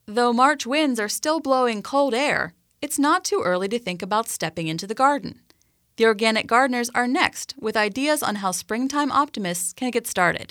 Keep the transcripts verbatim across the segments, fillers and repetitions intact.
Though March winds are still blowing cold air, it's not too early to think about stepping into the garden. The Organic Gardeners are next with ideas on how springtime optimists can get started.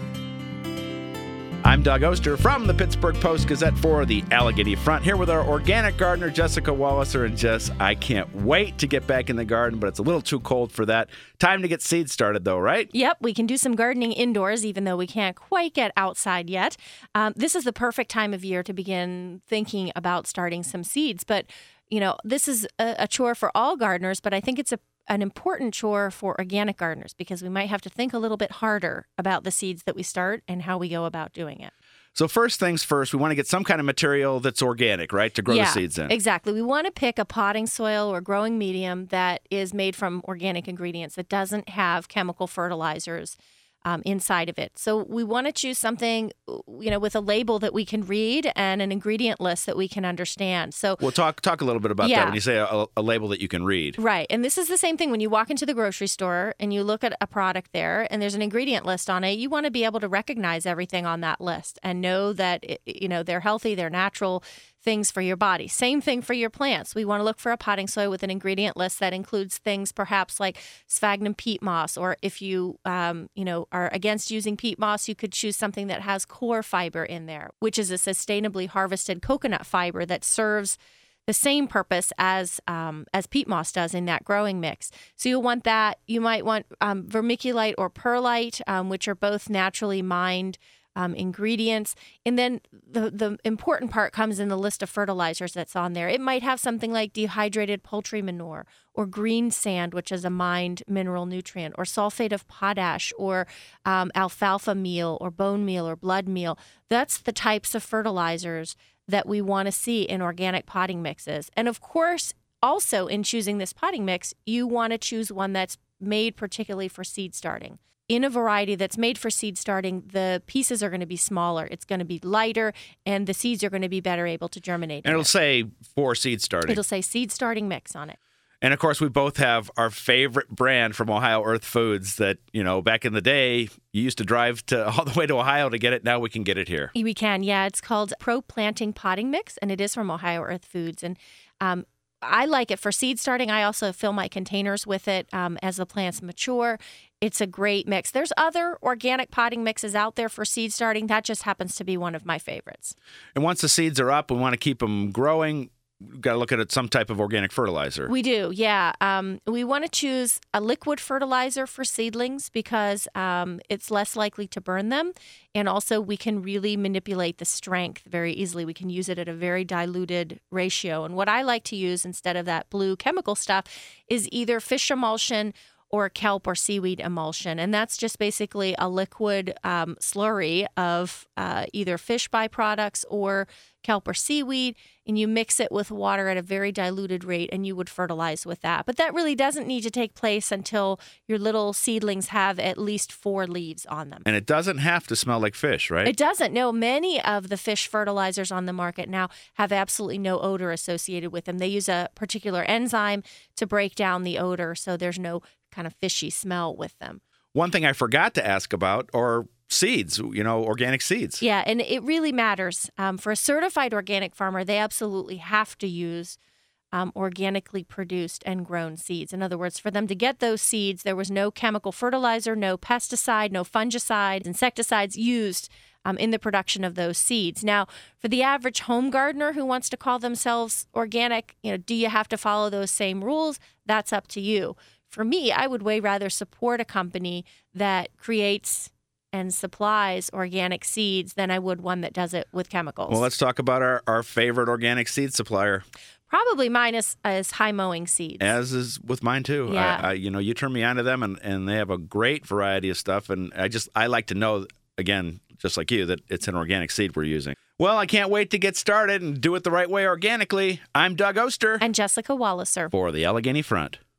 I'm Doug Oster from the Pittsburgh Post-Gazette for the Allegheny Front, here with our organic gardener, Jessica Walliser. And Jess, I can't wait to get back in the garden, but it's a little too cold for that. Time to get seeds started, though, right? Yep, we can do some gardening indoors, even though we can't quite get outside yet. Um, this is the perfect time of year to begin thinking about starting some seeds. But, you know, this is a, a chore for all gardeners, but I think it's a an important chore for organic gardeners because we might have to think a little bit harder about the seeds that we start and how we go about doing it. So first things first, we want to get some kind of material that's organic, right, to grow yeah, the seeds in. Exactly. We want to pick a potting soil or growing medium that is made from organic ingredients, that doesn't have chemical fertilizers Um, inside of it. So we want to choose something, you know, with a label that we can read and an ingredient list that we can understand. So we'll talk talk a little bit about yeah. that when you say a, a label that you can read. Right. And this is the same thing when you walk into the grocery store and you look at a product there and there's an ingredient list on it. You want to be able to recognize everything on that list and know that, it, you know, they're healthy, they're natural things for your body. Same thing for your plants. We want to look for a potting soil with an ingredient list that includes things perhaps like sphagnum peat moss, or if you, um, you know, are against using peat moss, you could choose something that has core fiber in there, which is a sustainably harvested coconut fiber that serves the same purpose as um, as peat moss does in that growing mix. So you'll want that. You might want um, vermiculite or perlite, um, which are both naturally mined Um, ingredients. And then the, the important part comes in the list of fertilizers that's on there. It might have something like dehydrated poultry manure or green sand, which is a mined mineral nutrient, or sulfate of potash, or um, alfalfa meal, or bone meal, or blood meal. That's the types of fertilizers that we want to see in organic potting mixes. And of course, also in choosing this potting mix, you want to choose one that's made particularly for seed starting. In a variety that's made for seed starting, the pieces are going to be smaller. It's going to be lighter, and the seeds are going to be better able to germinate. And it'll say for seed starting. It'll say seed starting mix on it. And, of course, we both have our favorite brand from Ohio Earth Foods that, you know, back in the day, you used to drive to all the way to Ohio to get it. Now we can get it here. We can, yeah. It's called Pro Planting Potting Mix, and it is from Ohio Earth Foods. And um, I like it for seed starting. I also fill my containers with it um, as the plants mature. It's a great mix. There's other organic potting mixes out there for seed starting. That just happens to be one of my favorites. And once the seeds are up, we want to keep them growing. We've got to look at it, some type of organic fertilizer. We do, yeah. Um, we want to choose a liquid fertilizer for seedlings because um, it's less likely to burn them. And also we can really manipulate the strength very easily. We can use it at a very diluted ratio. And what I like to use instead of that blue chemical stuff is either fish emulsion or kelp or seaweed emulsion. And that's just basically a liquid um, slurry of uh, either fish byproducts or kelp or seaweed, and you mix it with water at a very diluted rate, and you would fertilize with that. But that really doesn't need to take place until your little seedlings have at least four leaves on them. And it doesn't have to smell like fish, right? It doesn't. No, many of the fish fertilizers on the market now have absolutely no odor associated with them. They use a particular enzyme to break down the odor, so there's no kind of fishy smell with them. One thing I forgot to ask about are seeds, you know, organic seeds. Yeah, and it really matters. Um, for a certified organic farmer, they absolutely have to use um, organically produced and grown seeds. In other words, for them to get those seeds, there was no chemical fertilizer, no pesticide, no fungicides, insecticides used um, in the production of those seeds. Now, for the average home gardener who wants to call themselves organic, you know, do you have to follow those same rules? That's up to you. For me, I would way rather support a company that creates and supplies organic seeds than I would one that does it with chemicals. Well, let's talk about our, our favorite organic seed supplier. Probably mine is, is High Mowing Seeds. As is with mine, too. Yeah. I, I, you know, you turn me onto them, and, and they have a great variety of stuff. And I just, I like to know, again, just like you, that it's an organic seed we're using. Well, I can't wait to get started and do it the right way organically. I'm Doug Oster. And Jessica Walliser. For the Allegheny Front.